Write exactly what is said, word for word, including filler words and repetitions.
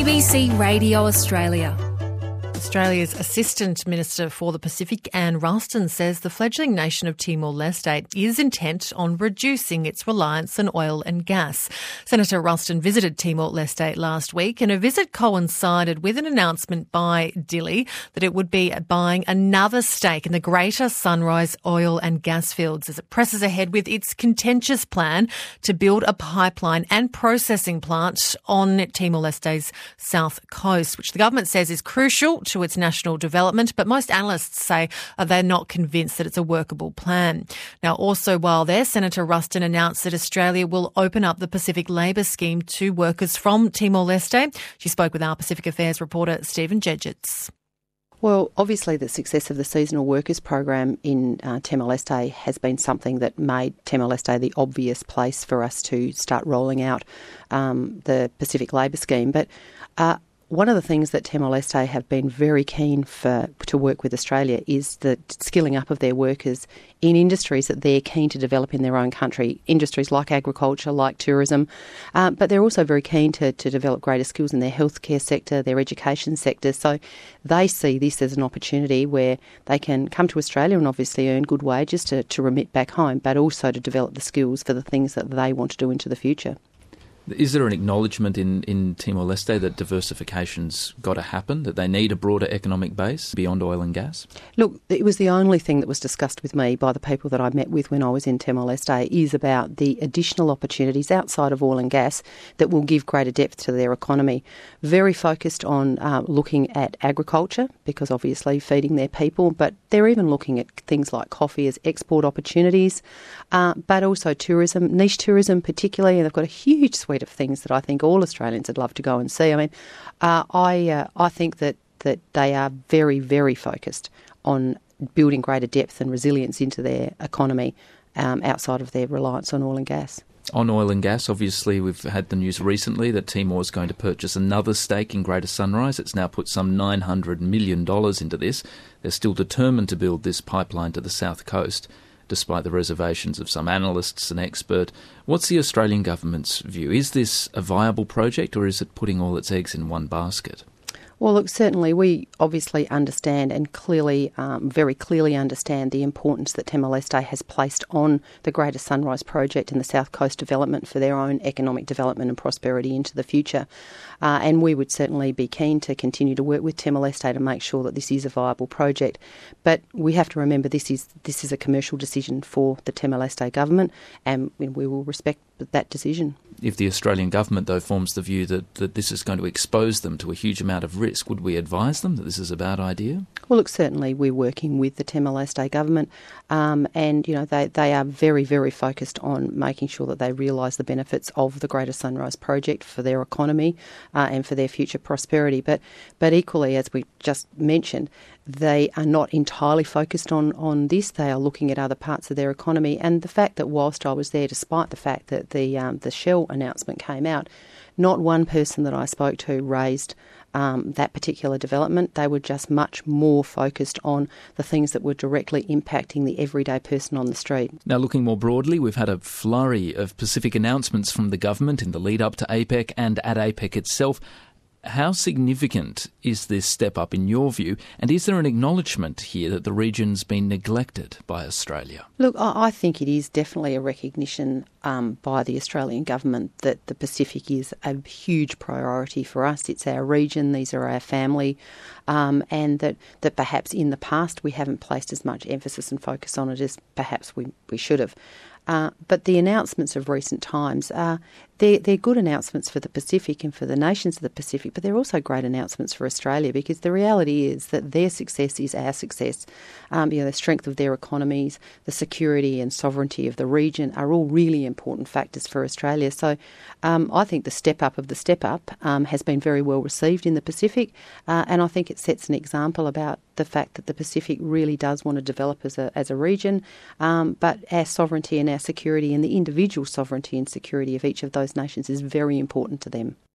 B C Radio Australia. Australia's Assistant Minister for the Pacific, Anne Ruston, says the fledgling nation of Timor-Leste is intent on reducing its reliance on oil and gas. Senator Ruston visited Timor-Leste last week, and her visit coincided with an announcement by Dili that it would be buying another stake in the Greater Sunrise oil and gas fields as it presses ahead with its contentious plan to build a pipeline and processing plant on Timor-Leste's south coast, which the government says is crucial to its national development, but most analysts say uh, they're not convinced that it's a workable plan. Now, also while there, Senator Ruston announced that Australia will open up the Pacific Labour Scheme to workers from Timor-Leste. She spoke with our Pacific Affairs reporter Stephen Jedgetts. Well, obviously the success of the seasonal workers program in uh, Timor-Leste has been something that made Timor-Leste the obvious place for us to start rolling out um, the Pacific Labour Scheme. But uh, one of the things that Timor-Leste have been very keen for to work with Australia is the skilling up of their workers in industries that they're keen to develop in their own country, industries like agriculture, like tourism, uh, but they're also very keen to, to develop greater skills in their healthcare sector, their education sector. So they see this as an opportunity where they can come to Australia and obviously earn good wages to, to remit back home, but also to develop the skills for the things that they want to do into the future. Is there an acknowledgement in, in Timor-Leste that diversification's got to happen, that they need a broader economic base beyond oil and gas? Look, it was the only thing that was discussed with me by the people that I met with when I was in Timor-Leste is about the additional opportunities outside of oil and gas that will give greater depth to their economy. Very focused on uh, looking at agriculture, because obviously feeding their people, but they're even looking at things like coffee as export opportunities, uh, but also tourism, niche tourism particularly, and they've got a huge suite of things that I think all Australians would love to go and see. I mean, uh, I uh, I think that, that they are very, very focused on building greater depth and resilience into their economy um, outside of their reliance on oil and gas. On oil and gas, obviously we've had the news recently that Timor is going to purchase another stake in Greater Sunrise. It's now put some nine hundred million dollars into this. They're still determined to build this pipeline to the south coast, despite the reservations of some analysts and experts. What's the Australian government's view? Is this a viable project, or is it putting all its eggs in one basket? Well, look, certainly we obviously understand and clearly, um, very clearly understand the importance that Timor-Leste has placed on the Greater Sunrise project and the South Coast development for their own economic development and prosperity into the future. Uh, and we would certainly be keen to continue to work with Timor-Leste to make sure that this is a viable project. But we have to remember this is this is a commercial decision for the Timor-Leste government, and we will respect that decision. If the Australian government, though, forms the view that, that this is going to expose them to a huge amount of risk, would we advise them that this is a bad idea? Well, look, certainly we're working with the Timor-Leste government um, and, you know, they, they are very, very focused on making sure that they realise the benefits of the Greater Sunrise project for their economy uh, and for their future prosperity. But, but equally, as we just mentioned, they are not entirely focused on, on this. They are looking at other parts of their economy. And the fact that whilst I was there, despite the fact that the um, the Shell announcement came out, not one person that I spoke to raised um, that particular development. They were just much more focused on the things that were directly impacting the everyday person on the street. Now, looking more broadly, we've had a flurry of Pacific announcements from the government in the lead up to APEC and at APEC itself. How significant is this step up in your view, and is there an acknowledgement here that the region's been neglected by Australia? Look, I think it is definitely a recognition um, by the Australian government that the Pacific is a huge priority for us. It's our region, these are our family, um, and that, that perhaps in the past we haven't placed as much emphasis and focus on it as perhaps we, we should have. Uh, but the announcements of recent times, uh, they're, they're good announcements for the Pacific and for the nations of the Pacific, but they're also great announcements for Australia, because the reality is that their success is our success. Um, you know, the strength of their economies, the security and sovereignty of the region are all really important factors for Australia. So um, I think the step up of the step up um, has been very well received in the Pacific, uh, and I think it sets an example about the fact that the Pacific really does want to develop as a, as a region, um, but our sovereignty and our security and the individual sovereignty and security of each of those nations is very important to them.